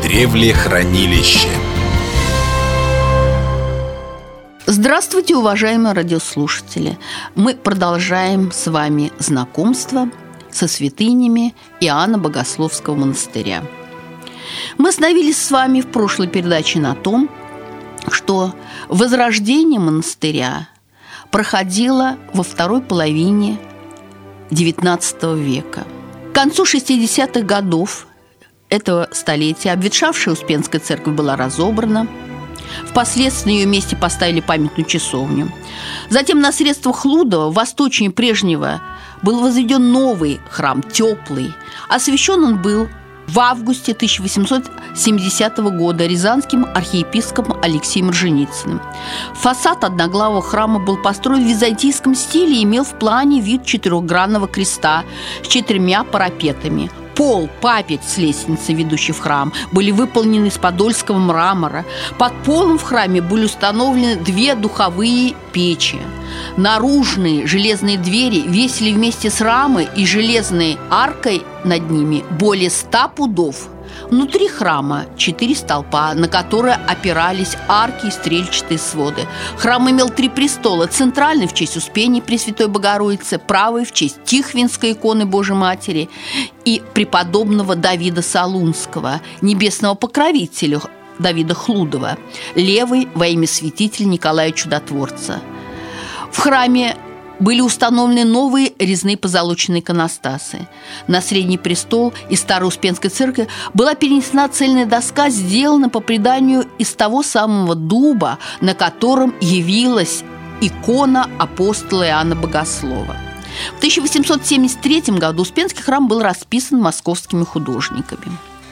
Древлехранилище. Здравствуйте, уважаемые радиослушатели! Мы продолжаем с вами знакомство со святынями Иоанна Богословского монастыря. Мы остановились с вами в прошлой передаче на том, что возрождение монастыря проходило во второй половине XIX века. К концу 60-х годов этого столетия обветшавшая Успенская церковь была разобрана. Впоследствии на ее месте поставили памятную часовню. Затем на средствах Хлудова, восточнее прежнего, был возведен новый храм, теплый. Освящен он был в августе 1870 года рязанским архиепископом Алексеем Орджоникидзем. Фасад одноглавого храма был построен в византийском стиле и имел в плане вид четырехгранного креста с 4 парапетами. Пол, паперть с лестницы, ведущей в храм, были выполнены из подольского мрамора. Под полом в храме были установлены 2 духовые печи. Наружные железные двери весили вместе с рамой и железной аркой над ними более 100 пудов. Внутри храма 4 столпа, на которые опирались арки и стрельчатые своды. Храм имел 3 престола: центральный в честь Успения Пресвятой Богородицы, правый в честь Тихвинской иконы Божией Матери и преподобного Давида Солунского, небесного покровителя Давида Хлудова, левый во имя святителя Николая Чудотворца. В храме были установлены новые резные позолоченные иконостасы. На средний престол из Старой Успенской церкви была перенесена цельная доска, сделана по преданию из того самого дуба, на котором явилась икона апостола Иоанна Богослова. В 1873 году Успенский храм был расписан московскими художниками.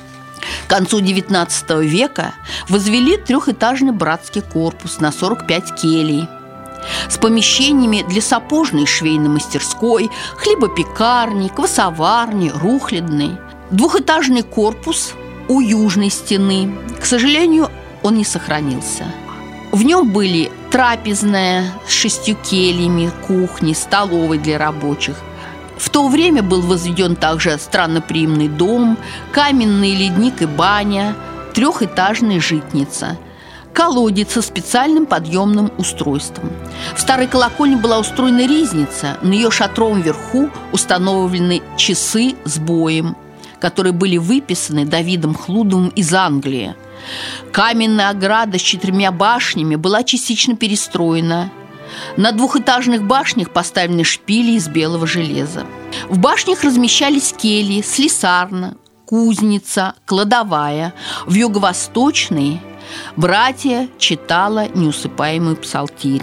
К концу XIX века возвели 3-этажный братский корпус на 45 келий с помещениями для сапожной и швейной мастерской, хлебопекарни, квасоварни, рухлядной. 2-этажный корпус у южной стены, к сожалению, он не сохранился. В нем были трапезная с 6 кельями, кухни, столовой для рабочих. В то время был возведен также странноприимный дом, каменный ледник и баня, 3-этажная житница, колодец со специальным подъемным устройством. В старой колокольне была устроена ризница, на ее шатровом верху установлены часы с боем, которые были выписаны Давидом Хлудовым из Англии. Каменная ограда с 4 башнями была частично перестроена. На 2-этажных башнях поставлены шпили из белого железа. В башнях размещались кельи, слесарна, кузница, кладовая. В юго-восточной братья читала неусыпаемый псалтирь.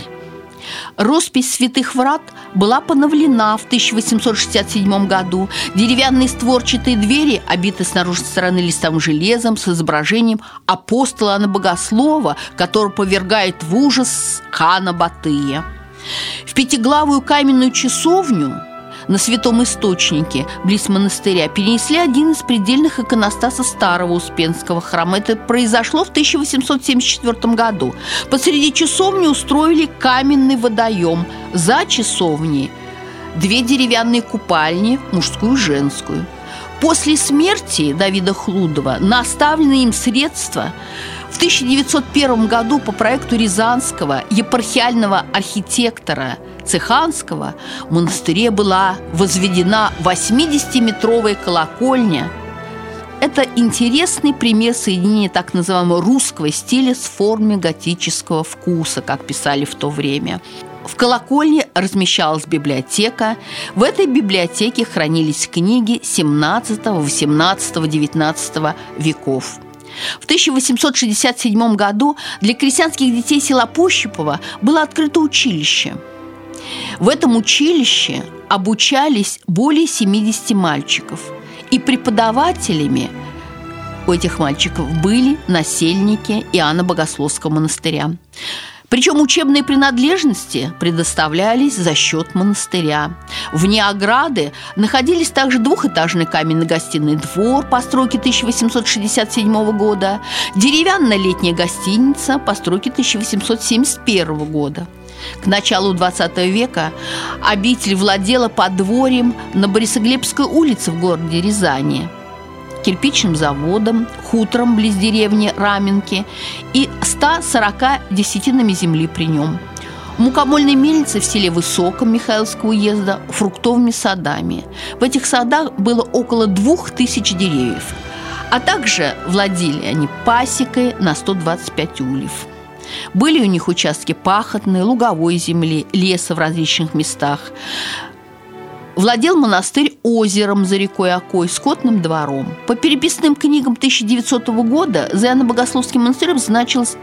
Роспись святых врат была поновлена в 1867 году. Деревянные створчатые двери обиты с наружной стороны листовым железом с изображением апостола Иоанна Богослова, который повергает в ужас хана Батыя. В 5-главую каменную часовню на Святом Источнике, близ монастыря, перенесли один из предельных иконостасов Старого Успенского храма. Это произошло в 1874 году. Посреди часовни устроили каменный водоем. За часовней 2 деревянные купальни, мужскую и женскую. После смерти Давида Хлудова на оставленные им средства в 1901 году по проекту рязанского епархиального архитектора Цеханского в монастыре была возведена 80-метровая колокольня. Это интересный пример соединения так называемого русского стиля с формой готического вкуса, как писали в то время. В колокольне размещалась библиотека. В этой библиотеке хранились книги XVII, XVIII, XIX веков. В 1867 году для крестьянских детей села Пощипово было открыто училище. В этом училище обучались более 70 мальчиков, и преподавателями у этих мальчиков были насельники Иоанна Богословского монастыря. Причем учебные принадлежности предоставлялись за счет монастыря. Вне ограды находились также двухэтажный каменный гостиный двор постройки 1867 года, деревянная летняя гостиница постройки 1871 года. К началу XX века обитель владела подворьем на Борисоглебской улице в городе Рязани. кирпичным заводом, хутором близ деревни Раменки и 140 десятинами земли при нем, мукомольной мельницей в селе Высоком Михайловского уезда, фруктовыми садами. В этих садах было около 2000 деревьев, а также владели они пасекой на 125 ульев. Были у них участки пахотной, луговой земли, леса в различных местах. Владел монастырь озером за рекой Окой, скотным двором. По переписным книгам 1900 года за Иоанно-Богословским монастырем значилось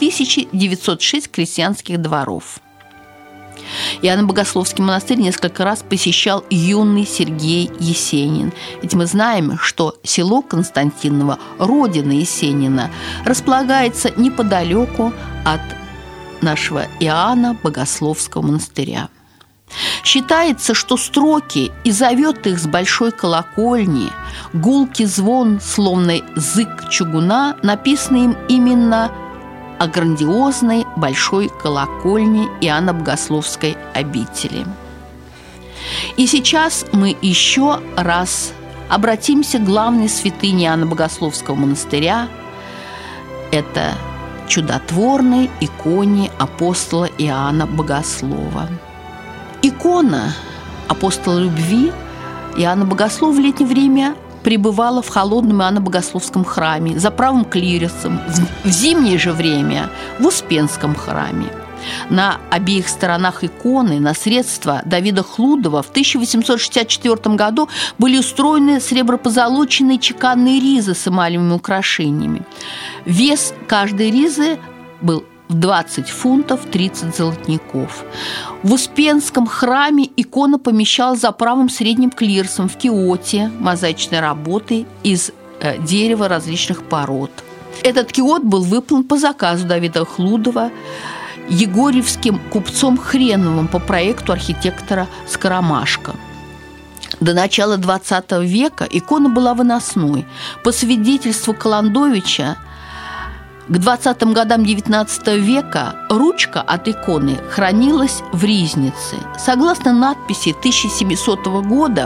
2906 крестьянских дворов. Иоанно-Богословский монастырь несколько раз посещал юный Сергей Есенин. Ведь мы знаем, что село Константиново, родина Есенина, располагается неподалеку от нашего Иоанна-Богословского монастыря. Считается, что строки «И зовет их с большой колокольни», «Гулкий звон, словно зык чугуна» написаны им именно о грандиозной большой колокольне Иоанно-Богословской обители. И сейчас мы еще раз обратимся к главной святыне Иоанно-Богословского монастыря. Это чудотворной иконе апостола Иоанна Богослова. Икона апостола любви Иоанна Богослова в летнее время пребывала в холодном Иоанно-Богословском храме за правым клиросом, в зимнее же время в Успенском храме. На обеих сторонах иконы на средства Давида Хлудова в 1864 году были устроены сребропозолоченные чеканные ризы с эмалевыми украшениями. Вес каждой ризы был в 20 фунтов 30 золотников. В Успенском храме икона помещалась за правым средним клиросом в киоте мозаичной работы из дерева различных пород. Этот киот был выполнен по заказу Давида Хлудова егорьевским купцом Хреновым по проекту архитектора Скоромашко. До начала XX века икона была выносной. По свидетельству Каландовича, к 20-м годам XIX века ручка от иконы хранилась в ризнице. Согласно надписи 1700 года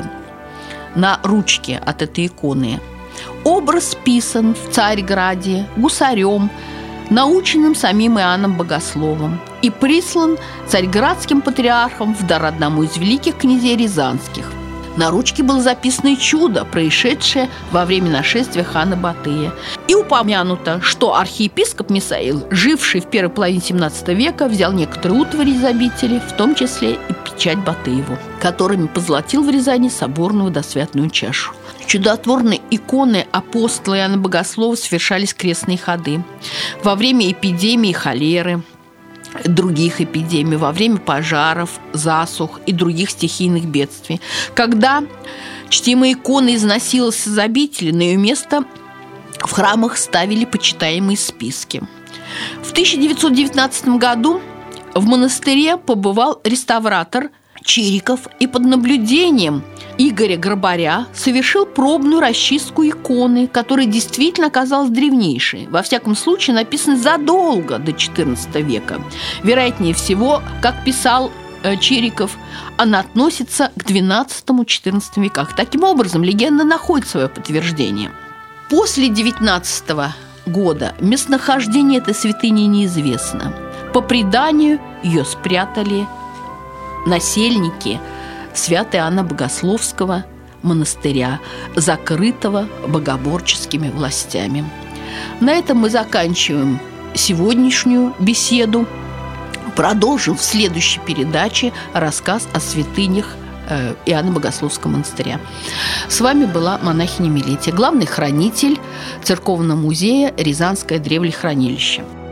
на ручке от этой иконы, образ писан в Царьграде гусарем, наученным самим Иоанном Богословом, и прислан царьградским патриархом в дар одному из великих князей рязанских. На ручке было записано чудо, происшедшее во время нашествия хана Батыя. И упомянуто, что архиепископ Мисаил, живший в первой половине XVII века, взял некоторые утвари из обители, в том числе и печать Батыеву, которыми позолотил в Рязани соборную досвятную чашу. Чудотворной иконы апостола Иоанна Богослова совершались крестные ходы во время эпидемии холеры, других эпидемий, во время пожаров, засух и других стихийных бедствий. Когда чтимая икона износилась из обители, на ее место в храмах ставили почитаемые списки. В 1919 году в монастыре побывал реставратор Чириков и под наблюдением Игоря Грабаря совершил пробную расчистку иконы, которая действительно оказалась древнейшей. Во всяком случае, написана задолго до XIV века. Вероятнее всего, как писал Чириков, она относится к XII-XIV веках. Таким образом, легенда находит свое подтверждение. После XIX года местонахождение этой святыни неизвестно. По преданию, ее спрятали насельники Свято-Иоанна Богословского монастыря, закрытого богоборческими властями. На этом мы заканчиваем сегодняшнюю беседу. Продолжим в следующей передаче рассказ о святынях Иоанна Богословского монастыря. С вами была монахиня Милетия, главный хранитель Церковного музея «Рязанское древлехранилище».